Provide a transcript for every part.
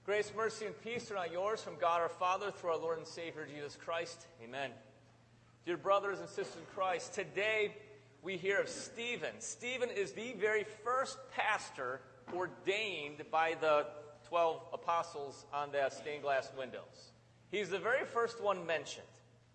Grace, mercy, and peace are not yours from God our Father through our Lord and Savior Jesus Christ. Amen. Dear brothers and sisters in Christ, today we hear of Stephen. Stephen is the very first pastor ordained by the 12 apostles on the stained glass windows. He's the very first one mentioned.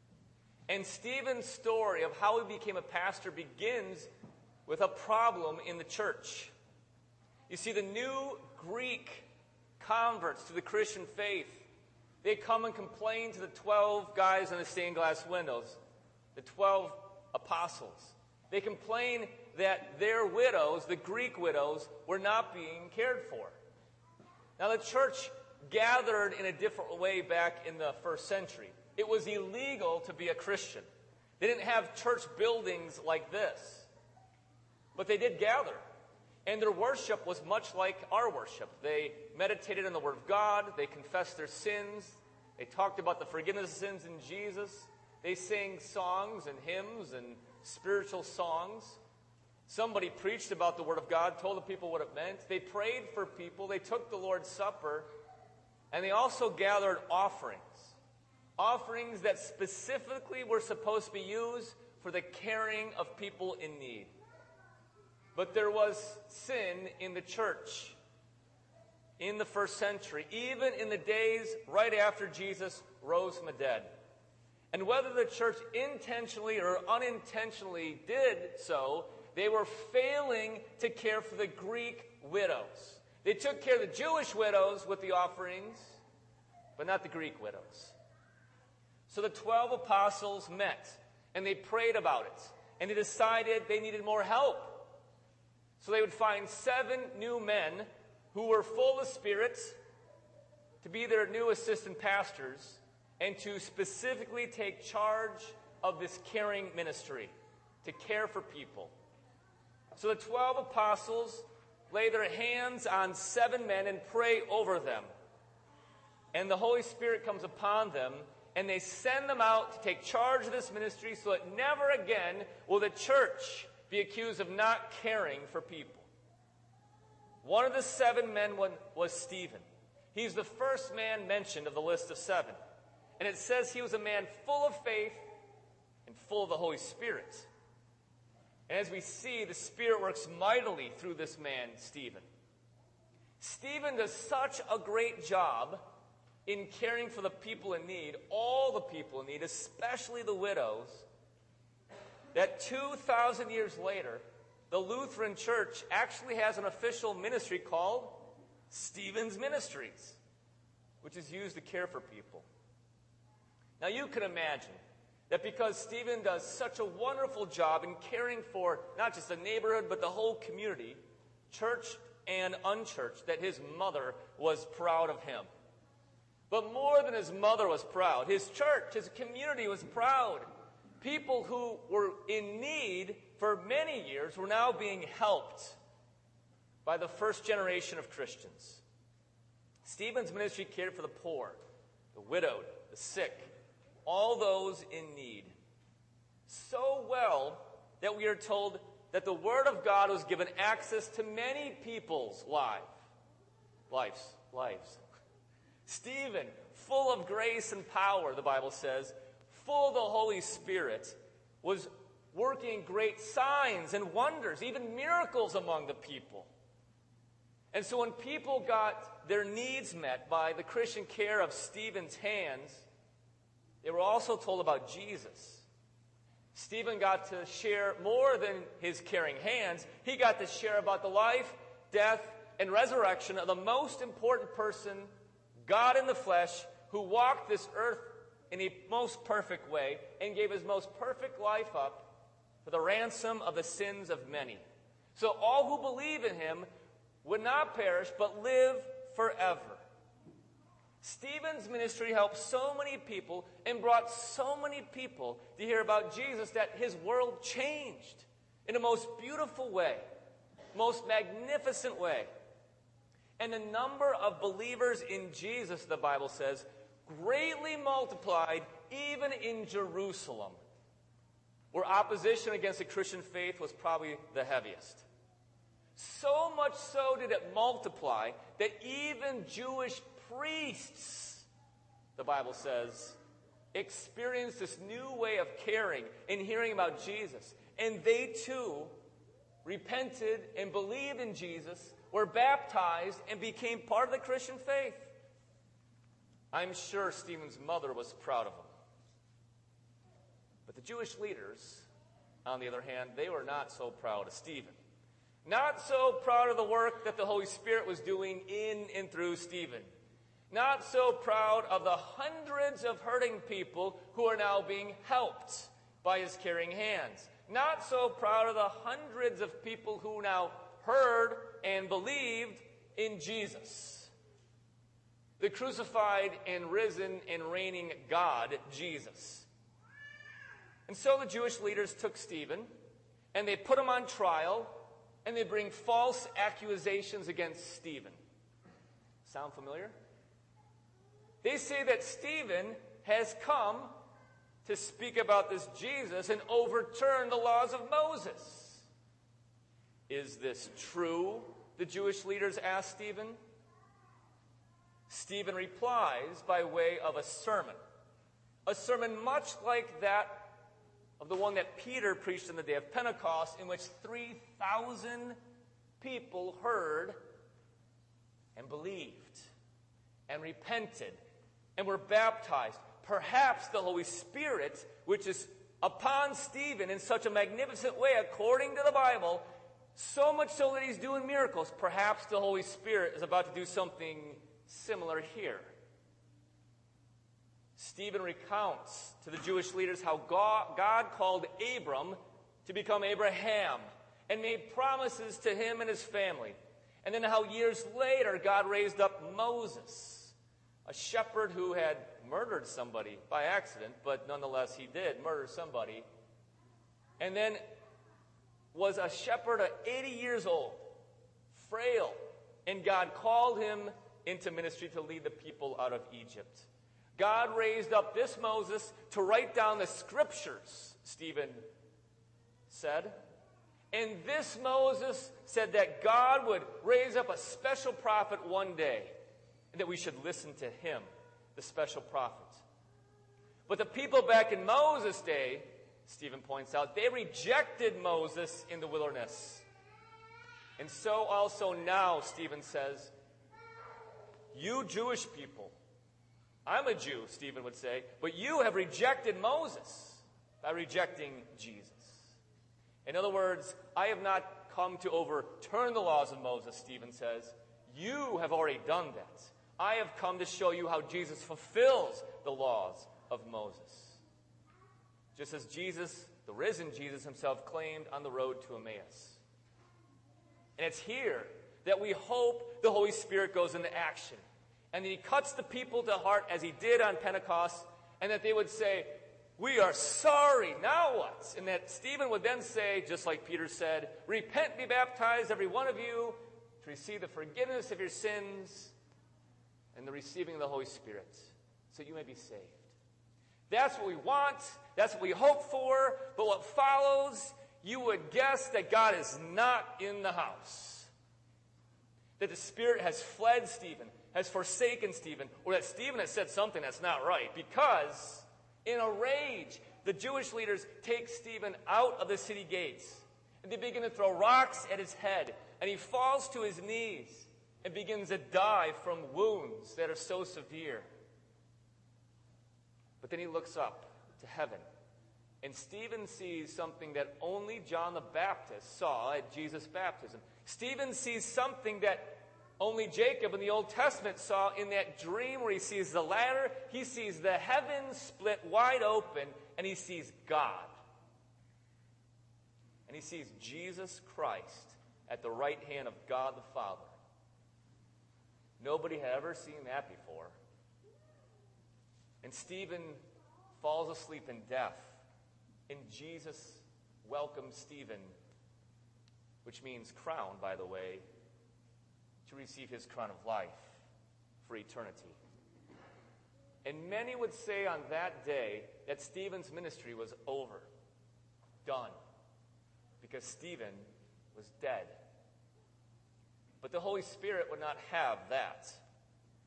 And Stephen's story of how he became a pastor begins with a problem in the church. You see, the new Greek converts to the Christian faith, they come and complain to the 12 guys on the stained glass windows, the 12 apostles. They complain that their widows, the Greek widows, were not being cared for. Now, the church gathered in a different way back in the first century. It was illegal to be a Christian. They didn't have church buildings like this. But they did gather. And their worship was much like our worship. They meditated on the Word of God. They confessed their sins. They talked about the forgiveness of sins in Jesus. They sang songs and hymns and spiritual songs. Somebody preached about the Word of God, told the people what it meant. They prayed for people. They took the Lord's Supper. And they also gathered offerings. Offerings that specifically were supposed to be used for the caring of people in need. But there was sin in the church in the first century, even in the days right after Jesus rose from the dead. And whether the church intentionally or unintentionally did so, they were failing to care for the Greek widows. They took care of the Jewish widows with the offerings, but not the Greek widows. So the 12 apostles met, and they prayed about it, and they decided they needed more help. So they would find 7 new men who were full of Spirit to be their new assistant pastors and to specifically take charge of this caring ministry, to care for people. So the 12 apostles lay their hands on 7 men and pray over them. And the Holy Spirit comes upon them, and they send them out to take charge of this ministry so that never again will the church be accused of not caring for people. One of the 7 men was Stephen. He's the first man mentioned of the list of 7. And it says he was a man full of faith and full of the Holy Spirit. And as we see, the Spirit works mightily through this man, Stephen. Stephen does such a great job in caring for the people in need, all the people in need, especially the widows, that 2,000 years later, the Lutheran Church actually has an official ministry called Stephen's Ministries, which is used to care for people. Now you can imagine that because Stephen does such a wonderful job in caring for not just the neighborhood, but the whole community, church and unchurched, that his mother was proud of him. But more than his mother was proud, his church, his community was proud. People who were in need for many years were now being helped by the first generation of Christians. Stephen's ministry cared for the poor, the widowed, the sick, all those in need. So well that we are told that the Word of God was given access to many people's lives. Stephen, full of grace and power, the Bible says, full of the Holy Spirit, was working great signs and wonders, even miracles among the people. And so when people got their needs met by the Christian care of Stephen's hands, they were also told about Jesus. Stephen got to share more than his caring hands. He got to share about the life, death, and resurrection of the most important person, God in the flesh, who walked this earth in a most perfect way and gave his most perfect life up for the ransom of the sins of many. So all who believe in him would not perish but live forever. Stephen's ministry helped so many people and brought so many people to hear about Jesus that his world changed in a most beautiful way, most magnificent way. And the number of believers in Jesus, the Bible says, greatly multiplied even in Jerusalem, where opposition against the Christian faith was probably the heaviest. So much so did it multiply that even Jewish priests, the Bible says, experienced this new way of caring and hearing about Jesus. And they too repented and believed in Jesus, were baptized, and became part of the Christian faith. I'm sure Stephen's mother was proud of him. But the Jewish leaders, on the other hand, they were not so proud of Stephen. Not so proud of the work that the Holy Spirit was doing in and through Stephen. Not so proud of the hundreds of hurting people who are now being helped by his caring hands. Not so proud of the hundreds of people who now heard and believed in Jesus, the crucified and risen and reigning God, Jesus. And so the Jewish leaders took Stephen, and they put him on trial, and they bring false accusations against Stephen. Sound familiar? They say that Stephen has come to speak about this Jesus and overturn the laws of Moses. Is this true? The Jewish leaders ask Stephen. Stephen replies by way of a sermon much like that of the one that Peter preached on the day of Pentecost, in which 3,000 people heard and believed and repented and were baptized. Perhaps the Holy Spirit, which is upon Stephen in such a magnificent way, according to the Bible, so much so that he's doing miracles, perhaps the Holy Spirit is about to do something similar here. Stephen recounts to the Jewish leaders how God called Abram to become Abraham and made promises to him and his family. And then how years later God raised up Moses, a shepherd who had murdered somebody by accident, but nonetheless he did murder somebody. And then was a shepherd at 80 years old, frail, and God called him into ministry to lead the people out of Egypt. God raised up this Moses to write down the scriptures, Stephen said. And this Moses said that God would raise up a special prophet one day, and that we should listen to him, the special prophet. But the people back in Moses' day, Stephen points out, they rejected Moses in the wilderness. And so also now, Stephen says, you Jewish people, I'm a Jew, Stephen would say, but you have rejected Moses by rejecting Jesus. In other words, I have not come to overturn the laws of Moses, Stephen says. You have already done that. I have come to show you how Jesus fulfills the laws of Moses. Just as Jesus, the risen Jesus himself, claimed on the road to Emmaus. And it's here that we hope the Holy Spirit goes into action. And that he cuts the people to heart as he did on Pentecost, and that they would say, we are sorry, now what? And that Stephen would then say, just like Peter said, repent, be baptized, every one of you, to receive the forgiveness of your sins and the receiving of the Holy Spirit, so you may be saved. That's what we want, that's what we hope for, but what follows, you would guess that God is not in the house. That the Spirit has fled Stephen, has forsaken Stephen, or that Stephen has said something that's not right, because in a rage, the Jewish leaders take Stephen out of the city gates, and they begin to throw rocks at his head, and he falls to his knees and begins to die from wounds that are so severe. But then he looks up to heaven, and Stephen sees something that only John the Baptist saw at Jesus' baptism. Stephen sees something that only Jacob in the Old Testament saw in that dream where he sees the ladder. He sees the heavens split wide open, and he sees God. And he sees Jesus Christ at the right hand of God the Father. Nobody had ever seen that before. And Stephen falls asleep in death, and Jesus welcomes Stephen, which means crown, by the way, to receive his crown of life for eternity. And many would say on that day that Stephen's ministry was over, done, because Stephen was dead. But the Holy Spirit would not have that.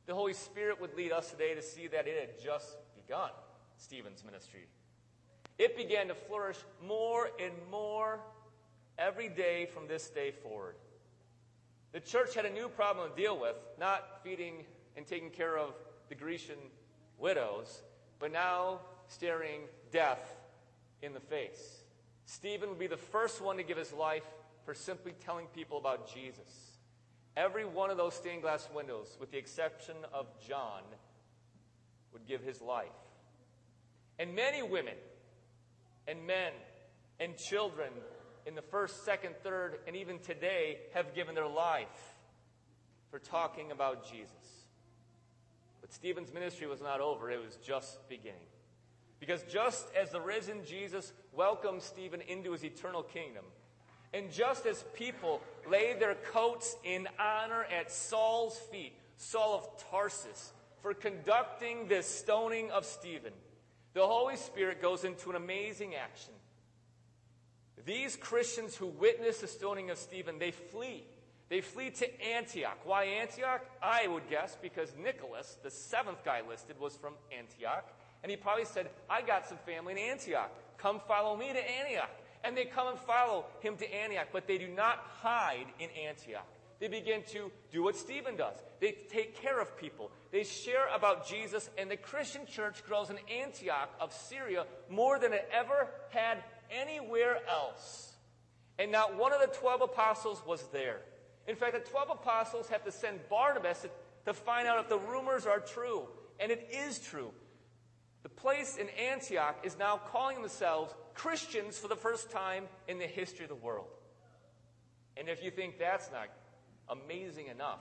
the Holy Spirit would lead us today to see that it had just begun, Stephen's ministry. It began to flourish more and more every day from this day forward. The church had a new problem to deal with, not feeding and taking care of the Grecian widows, but now staring death in the face. Stephen would be the first one to give his life for simply telling people about Jesus. Every one of those stained glass windows, with the exception of John, would give his life. And many women and men and children in the first, second, third, and even today have given their life for talking about Jesus. But Stephen's ministry was not over. It was just beginning. Because just as the risen Jesus welcomed Stephen into his eternal kingdom, and just as people laid their coats in honor at Saul's feet, Saul of Tarsus, for conducting this stoning of Stephen, the Holy Spirit goes into an amazing action. These Christians who witnessed the stoning of Stephen, they flee. They flee to Antioch. Why Antioch? I would guess because Nicholas, the seventh guy listed, was from Antioch. And he probably said, I got some family in Antioch. Come follow me to Antioch. And they come and follow him to Antioch, but they do not hide in Antioch. They begin to do what Stephen does. They take care of people. They share about Jesus, and the Christian church grows in Antioch of Syria more than it ever had anywhere else. And not one of the 12 apostles was there. In fact, the 12 apostles have to send Barnabas to find out if the rumors are true. And it is true. The place in Antioch is now calling themselves Christians for the first time in the history of the world. And if you think that's not amazing enough,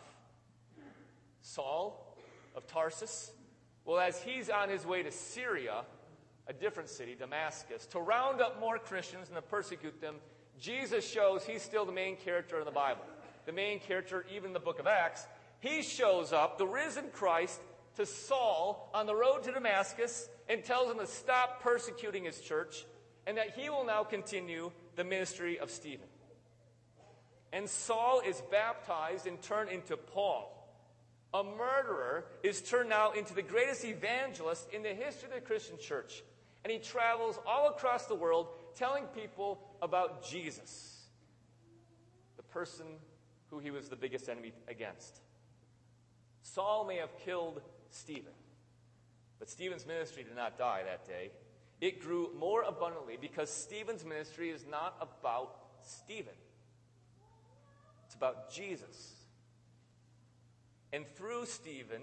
Saul of Tarsus, well, as he's on his way to Syria, a different city, Damascus, to round up more Christians and to persecute them, Jesus shows he's still the main character in the Bible. The main character, even in the book of Acts. He shows up, the risen Christ, to Saul on the road to Damascus and tells him to stop persecuting his church and that he will now continue the ministry of Stephen. And Saul is baptized and turned into Paul. A murderer is turned now into the greatest evangelist in the history of the Christian church. And he travels all across the world telling people about Jesus, the person who he was the biggest enemy against. Saul may have killed Stephen, but Stephen's ministry did not die that day. It grew more abundantly because Stephen's ministry is not about Stephen. It's about Jesus. And through Stephen,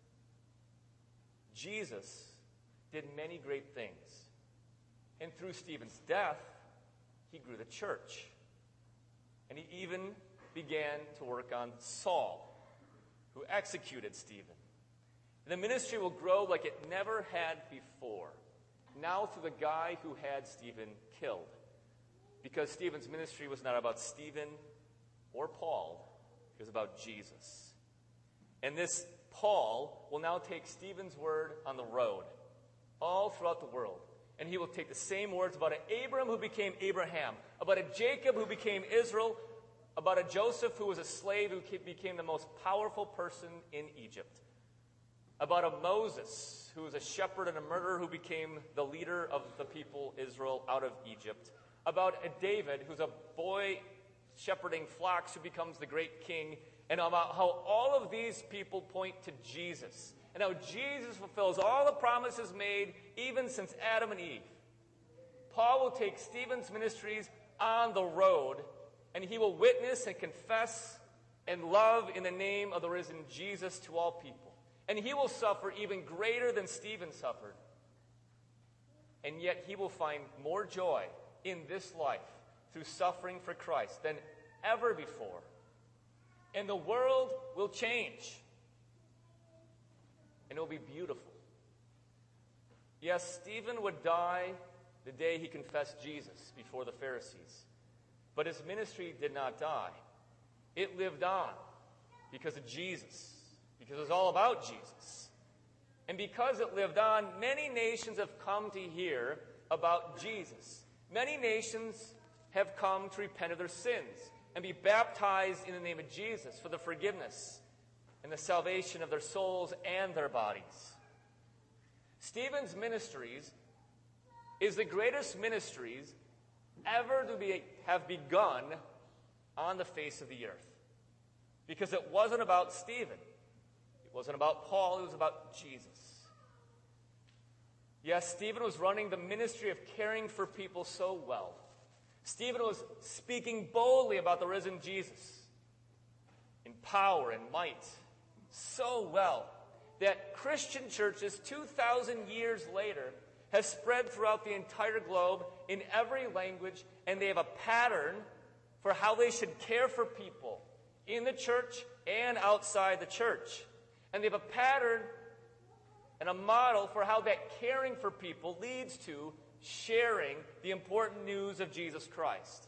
Jesus did many great things. And through Stephen's death, he grew the church. And he even began to work on Saul, who executed Stephen. The ministry will grow like it never had before, now through the guy who had Stephen killed. Because Stephen's ministry was not about Stephen or Paul, it was about Jesus. And this Paul will now take Stephen's word on the road, all throughout the world. And he will take the same words about an Abram who became Abraham, about a Jacob who became Israel, about a Joseph who was a slave who became the most powerful person in Egypt, about a Moses who was a shepherd and a murderer who became the leader of the people Israel out of Egypt, about a David who's a boy shepherding flocks who becomes the great king, and about how all of these people point to Jesus, and how Jesus fulfills all the promises made even since Adam and Eve. Paul will take Stephen's ministries on the road, and he will witness and confess and love in the name of the risen Jesus to all people. And he will suffer even greater than Stephen suffered. And yet he will find more joy in this life through suffering for Christ than ever before. And the world will change. And it will be beautiful. Yes, Stephen would die the day he confessed Jesus before the Pharisees. But his ministry did not die. It lived on because of Jesus. Because it was all about Jesus. And because it lived on, many nations have come to hear about Jesus. Many nations have come to repent of their sins and be baptized in the name of Jesus for the forgiveness and the salvation of their souls and their bodies. Stephen's ministries is the greatest ministries ever to have begun on the face of the earth. Because it wasn't about Stephen. It wasn't about Paul. It was about Jesus. Yes, Stephen was running the ministry of caring for people so well. Stephen was speaking boldly about the risen Jesus in power and might so well that Christian churches 2,000 years later have spread throughout the entire globe in every language, and they have a pattern for how they should care for people in the church and outside the church. And they have a pattern and a model for how that caring for people leads to sharing the important news of Jesus Christ.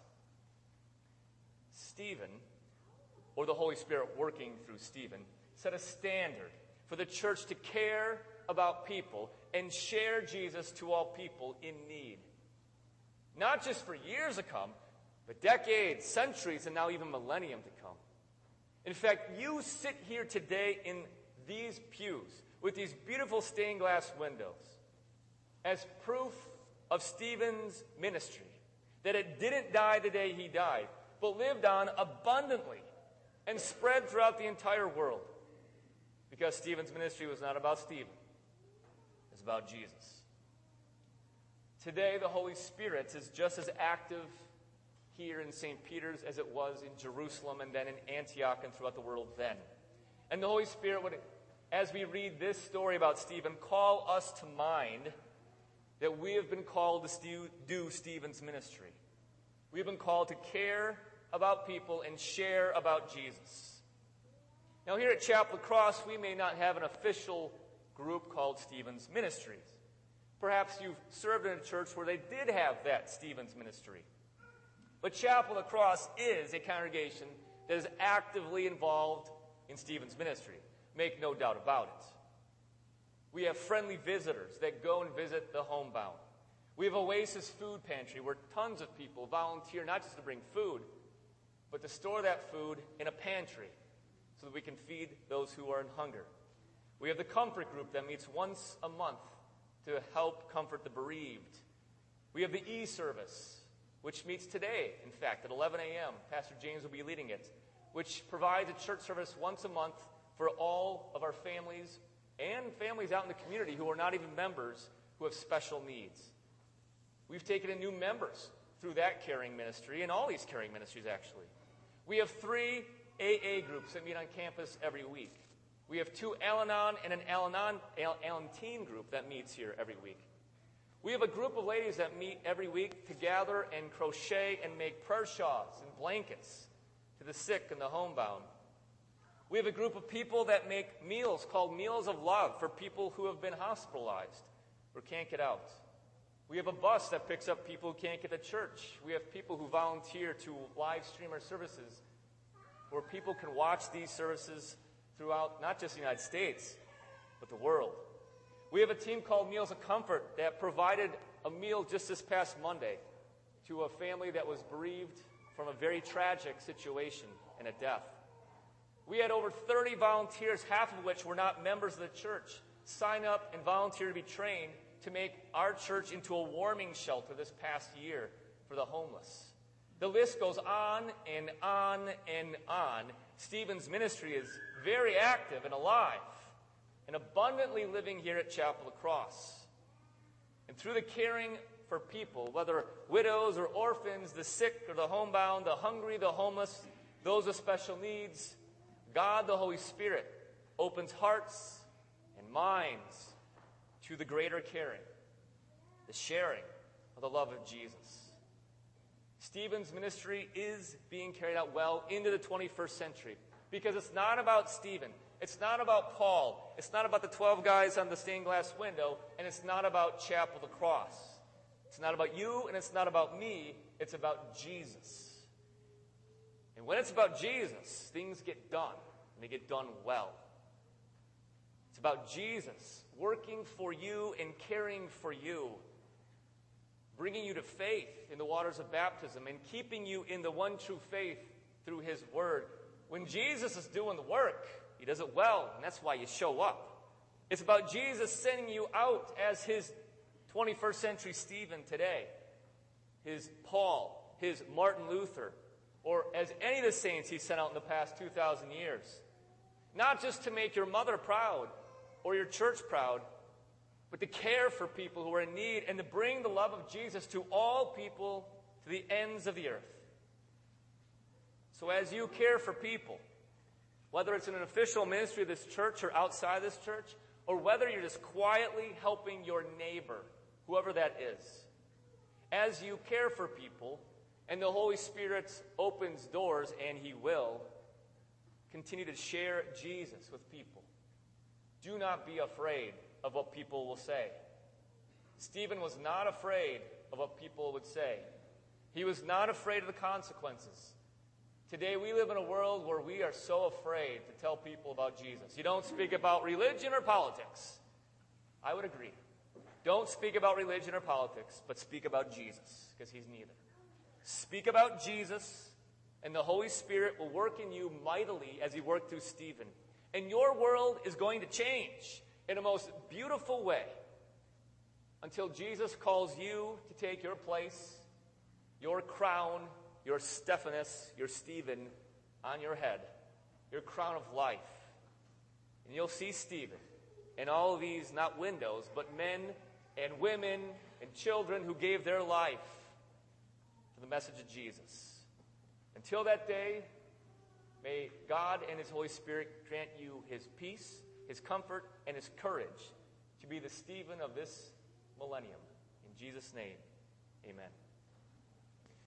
Stephen, or the Holy Spirit working through Stephen, set a standard for the church to care about people and share Jesus to all people in need. Not just for years to come, but decades, centuries, and now even millennium to come. In fact, you sit here today in these pews with these beautiful stained glass windows as proof of Stephen's ministry, that it didn't die the day he died, but lived on abundantly and spread throughout the entire world. Because Stephen's ministry was not about Stephen. It was about Jesus. Today, the Holy Spirit is just as active here in St. Peter's as it was in Jerusalem and then in Antioch and throughout the world then. And the Holy Spirit would, as we read this story about Stephen, call us to mind that we have been called to do Stephen's ministry. We've been called to care about people and share about Jesus. Now, here at Chapel Cross, we may not have an official group called Stephen's Ministries. Perhaps you've served in a church where they did have that Stephen's Ministry. But Chapel Cross is a congregation that is actively involved in Stephen's ministry. Make no doubt about it. We have friendly visitors that go and visit the homebound. We have Oasis Food Pantry where tons of people volunteer not just to bring food, but to store that food in a pantry so that we can feed those who are in hunger. We have the Comfort Group that meets once a month to help comfort the bereaved. We have the e-service, which meets today, in fact, at 11 a.m. Pastor James will be leading it, which provides a church service once a month for all of our families and families out in the community who are not even members who have special needs. We've taken in new members through that caring ministry and all these caring ministries, actually. We have 3 AA groups that meet on campus every week. We have 2 Al-Anon and an Al-Anon teen group that meets here every week. We have a group of ladies that meet every week to gather and crochet and make prayer shawls and blankets to the sick and the homebound. We have a group of people that make meals called Meals of Love for people who have been hospitalized or can't get out. We have a bus that picks up people who can't get to church. We have people who volunteer to live stream our services where people can watch these services throughout not just the United States, but the world. We have a team called Meals of Comfort that provided a meal just this past Monday to a family that was bereaved from a very tragic situation and a death. We had over 30 volunteers, half of which were not members of the church, sign up and volunteer to be trained to make our church into a warming shelter this past year for the homeless. The list goes on and on and on. Stephen's ministry is very active and alive and abundantly living here at Chapel Cross. And through the caring for people, whether widows or orphans, the sick or the homebound, the hungry, the homeless, those with special needs, God, the Holy Spirit, opens hearts and minds to the greater caring, the sharing of the love of Jesus. Stephen's ministry is being carried out well into the 21st century because it's not about Stephen. It's not about Paul. It's not about the 12 guys on the stained glass window, and it's not about Chapel the Cross. It's not about you, and it's not about me. It's about Jesus. And when it's about Jesus, things get done, and they get done well. It's about Jesus working for you and caring for you, bringing you to faith in the waters of baptism and keeping you in the one true faith through his word. When Jesus is doing the work, He does it well, and that's why you show up. It's about Jesus sending you out as his 21st century Stephen today, his Paul, his Martin Luther, or as any of the saints he sent out in the past 2,000 years. Not just to make your mother proud or your church proud, but to care for people who are in need and to bring the love of Jesus to all people to the ends of the earth. So as you care for people, whether it's in an official ministry of this church or outside this church, or whether you're just quietly helping your neighbor, whoever that is, as you care for people and the Holy Spirit opens doors, and he will, continue to share Jesus with people. Do not be afraid of what people will say. Stephen was not afraid of what people would say. He was not afraid of the consequences. Today we live in a world where we are so afraid to tell people about Jesus. You don't speak about religion or politics. I would agree. Don't speak about religion or politics, but speak about Jesus, because he's neither. Speak about Jesus, and the Holy Spirit will work in you mightily as he worked through Stephen. And your world is going to change in a most beautiful way until Jesus calls you to take your place, your crown, your Stephanus, your Stephen on your head, your crown of life. And you'll see Stephen and all of these, not windows, but men and women and children who gave their life for the message of Jesus. Until that day, may God and his Holy Spirit grant you his peace, his comfort, and his courage to be the Stephen of this millennium. In Jesus' name, amen.